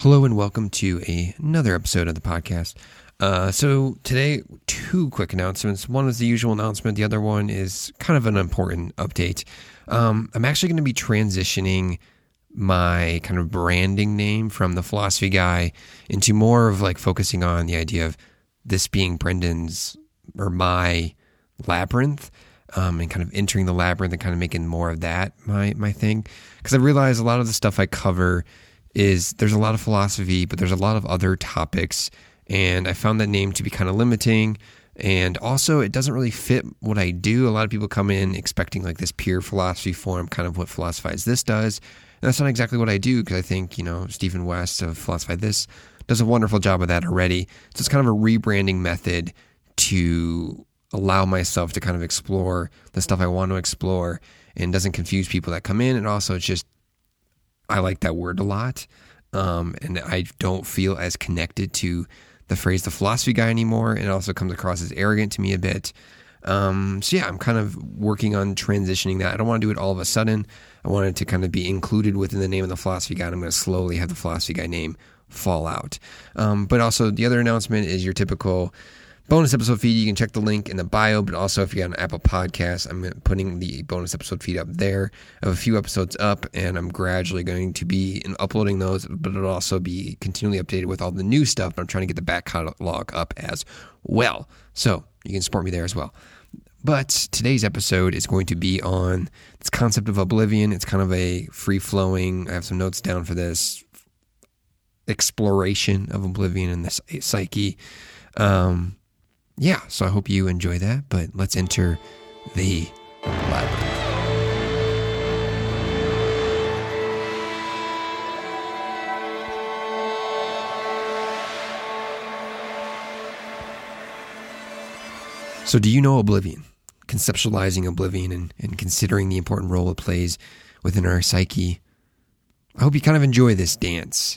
Hello and welcome to another episode of the podcast. So today, two quick announcements. One is the usual announcement. The other one is kind of an important update. I'm actually going to be transitioning my kind of branding name from the Philosophy Guy into more of like focusing on the idea of this being Brendan's or my labyrinth, and kind of entering the labyrinth and kind of making more of that my thing. Because I realize a lot of the stuff I cover there's a lot of philosophy, but there's a lot of other topics, and I found that name to be kind of limiting, and also it doesn't really fit what I do. A lot of people come in expecting like this pure philosophy form, kind of what Philosophize This does, and that's not exactly what I do, because I think, Stephen West of Philosophize This does a wonderful job of that already. So it's kind of a rebranding method to allow myself to kind of explore the stuff I want to explore and doesn't confuse people that come in, and also it's just, I like that word a lot, and I don't feel as connected to the phrase the philosophy guy anymore, and it also comes across as arrogant to me a bit. So yeah, I'm kind of working on transitioning that. I don't want to do it all of a sudden. I want it to kind of be included within the name of the philosophy guy, and I'm going to slowly have the philosophy guy name fall out. But also the other announcement is your typical bonus episode feed. You can check the link in the bio, but also if you're on Apple Podcasts, I'm putting the bonus episode feed up there. I have a few episodes up, and I'm gradually going to be uploading those, but it'll also be continually updated with all the new stuff. But I'm trying to get the back catalog up as well, so you can support me there as well. But today's episode is going to be on this concept of oblivion. It's kind of a free-flowing, I have some notes down for this, exploration of oblivion and the psyche. Yeah, so I hope you enjoy that, but let's enter the labyrinth. So do you know oblivion? Conceptualizing oblivion and considering the important role it plays within our psyche. I hope you kind of enjoy this dance,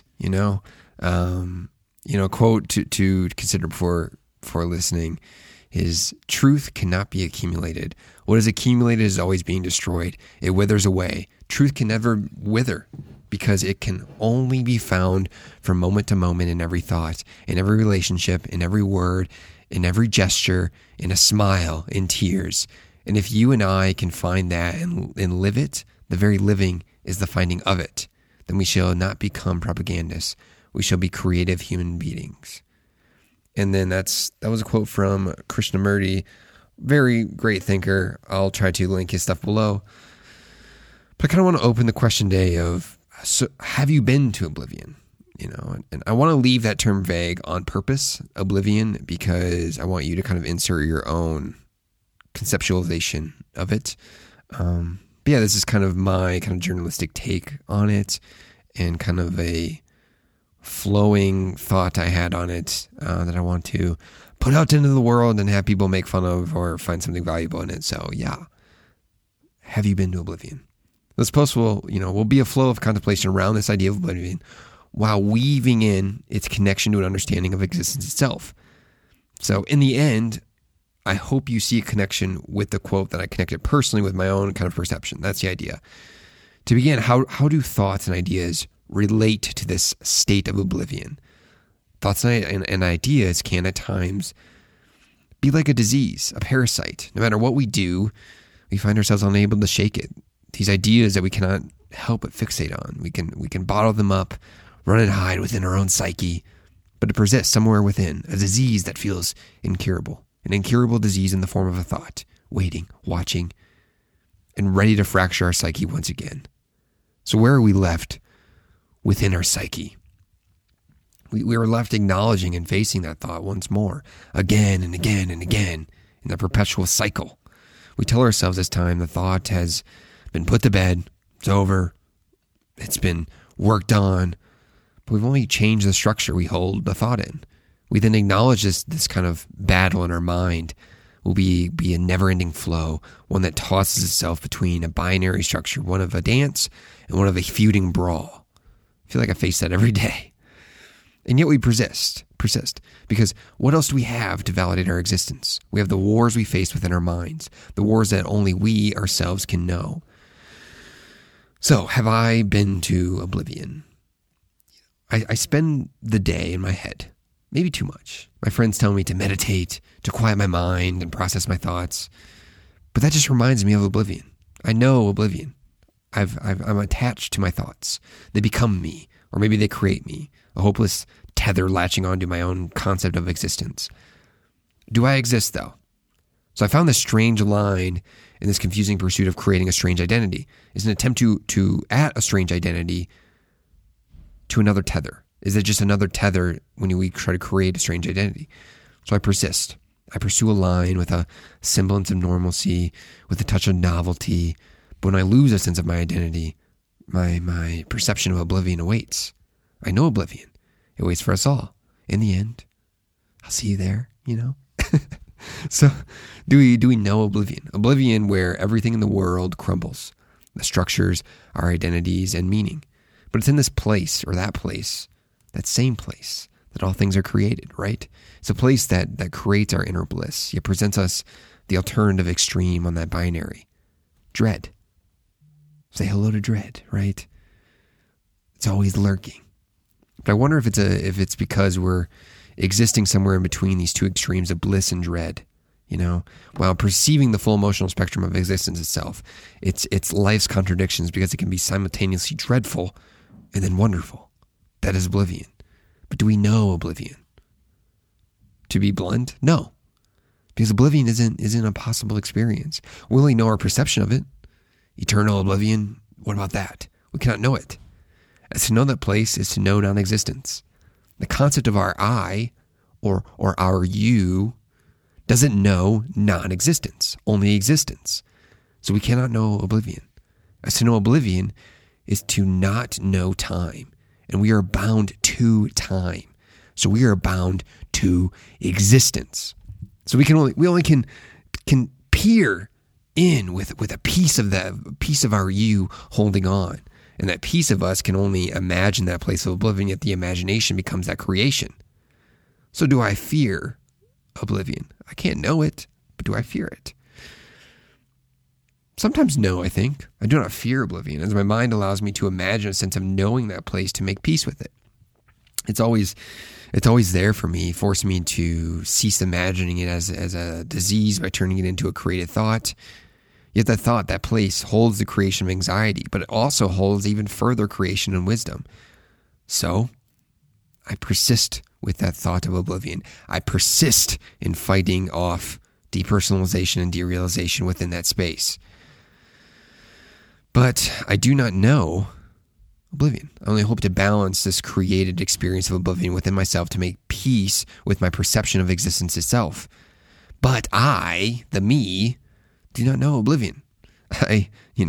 quote to consider before listening is truth cannot be accumulated. What is accumulated is always being destroyed. It withers away. Truth can never wither because it can only be found from moment to moment in every thought, in every relationship, in every word, in every gesture, in a smile, in tears. And if you and I can find that and live it, the very living is the finding of it, then we shall not become propagandists. We shall be creative human beings. And then that was a quote from Krishnamurti, very great thinker. I'll try to link his stuff below. But I kind of want to open the question today of, so have you been to oblivion? And I want to leave that term vague on purpose, oblivion, because I want you to kind of insert your own conceptualization of it. But yeah, this is kind of my kind of journalistic take on it and kind of a flowing thought I had on it that I want to put out into the world and have people make fun of or find something valuable in it. So yeah, have you been to oblivion? This post will be a flow of contemplation around this idea of oblivion while weaving in its connection to an understanding of existence itself. So in the end, I hope you see a connection with the quote that I connected personally with my own kind of perception. That's the idea. To begin, how do thoughts and ideas relate to this state of oblivion? Thoughts and ideas can at times be like a disease, a parasite. No matter what we do, we find ourselves unable to shake it. These ideas that we cannot help but fixate on. We can bottle them up, run and hide within our own psyche, but it persists somewhere within, a disease that feels incurable. An incurable disease in the form of a thought, waiting, watching, and ready to fracture our psyche once again. So where are we left within our psyche? We were left acknowledging and facing that thought once more, again and again and again, in the perpetual cycle. We tell ourselves this time the thought has been put to bed, it's over, it's been worked on, but we've only changed the structure we hold the thought in. We then acknowledge this kind of battle in our mind will be a never-ending flow, one that tosses itself between a binary structure, one of a dance and one of a feuding brawl. I feel like I face that every day. And yet we persist, because what else do we have to validate our existence? We have the wars we face within our minds, the wars that only we ourselves can know. So, have I been to oblivion? I spend the day in my head, maybe too much. My friends tell me to meditate, to quiet my mind and process my thoughts. But that just reminds me of oblivion. I know oblivion. I'm attached to my thoughts. They become me, or maybe they create me, a hopeless tether latching onto my own concept of existence. Do I exist, though? So I found this strange line in this confusing pursuit of creating a strange identity. It's an attempt to add a strange identity to another tether. Is it just another tether when we try to create a strange identity? So I persist. I pursue a line with a semblance of normalcy, with a touch of novelty. But when I lose a sense of my identity, my perception of oblivion awaits. I know oblivion. It waits for us all. In the end, I'll see you there, So do we know oblivion? Oblivion where everything in the world crumbles. The structures, our identities, and meaning. But it's in this place, or that same place, that all things are created, right? It's a place that creates our inner bliss. It presents us the alternative extreme on that binary. Dread. Say hello to dread, right? It's always lurking. But I wonder if it's because we're existing somewhere in between these two extremes of bliss and dread, while perceiving the full emotional spectrum of existence itself. It's life's contradictions because it can be simultaneously dreadful and then wonderful. That is oblivion. But do we know oblivion? To be blunt, no. Because oblivion isn't a possible experience. We only know our perception of it. Eternal oblivion, what about that? We cannot know it. As to know that place is to know non-existence. The concept of our I, or our you, doesn't know non-existence, only existence. So we cannot know oblivion. As to know oblivion is to not know time. And we are bound to time. So we are bound to existence. So we only can peer in with a piece of our you holding on. And that piece of us can only imagine that place of oblivion, yet the imagination becomes that creation. So do I fear oblivion? I can't know it, but do I fear it? Sometimes no, I think. I do not fear oblivion, as my mind allows me to imagine a sense of knowing that place to make peace with it. It's always there for me, forcing me to cease imagining it as a disease by turning it into a created thought. Yet that thought, that place, holds the creation of anxiety, but it also holds even further creation and wisdom. So, I persist with that thought of oblivion. I persist in fighting off depersonalization and derealization within that space. But I do not know oblivion. I only hope to balance this created experience of oblivion within myself to make peace with my perception of existence itself. But I, the me, do not know oblivion. So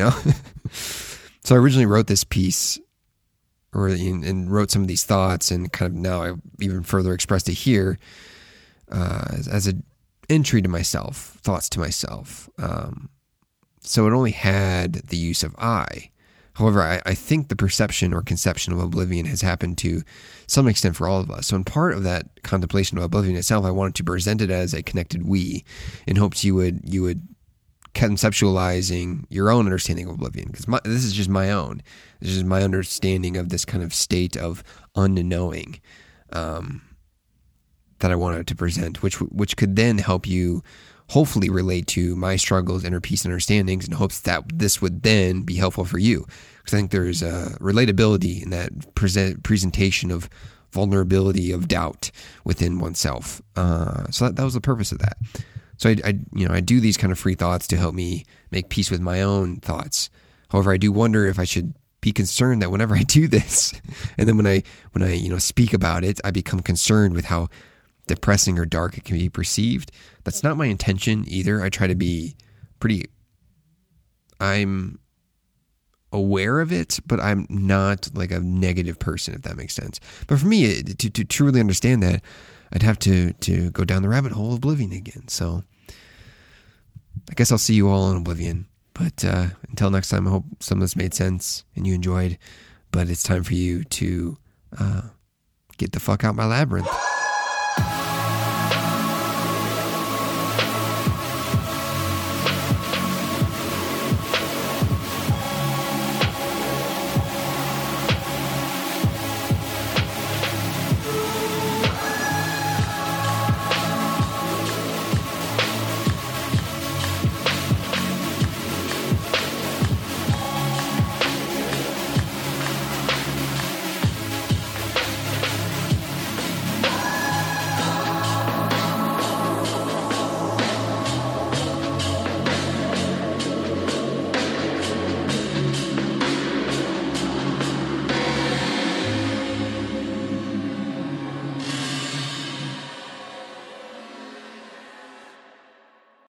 I originally wrote this piece and wrote some of these thoughts, and kind of now I've even further expressed it here as an entry to myself, thoughts to myself. So it only had the use of I. However, I think the perception or conception of oblivion has happened to some extent for all of us. So in part of that contemplation of oblivion itself, I wanted to present it as a connected we, in hopes you would conceptualizing your own understanding of oblivion, because this is just my own. This is my understanding of this kind of state of unknowing that I wanted to present, which could then help you hopefully relate to my struggles, inner peace, and understandings, in hopes that this would then be helpful for you. Because I think there's a relatability in that presentation of vulnerability, of doubt within oneself. So that was the purpose of that. So I do these kind of free thoughts to help me make peace with my own thoughts. However, I do wonder if I should be concerned that whenever I do this, and then when I speak about it, I become concerned with how depressing or dark it can be perceived. That's not my intention either. I try to be I'm aware of it, but I'm not like a negative person, if that makes sense. But for me, to truly understand that, I'd have to go down the rabbit hole of oblivion again. So I guess I'll see you all in oblivion. But until next time, I hope some of this made sense and you enjoyed. But it's time for you to get the fuck out my labyrinth.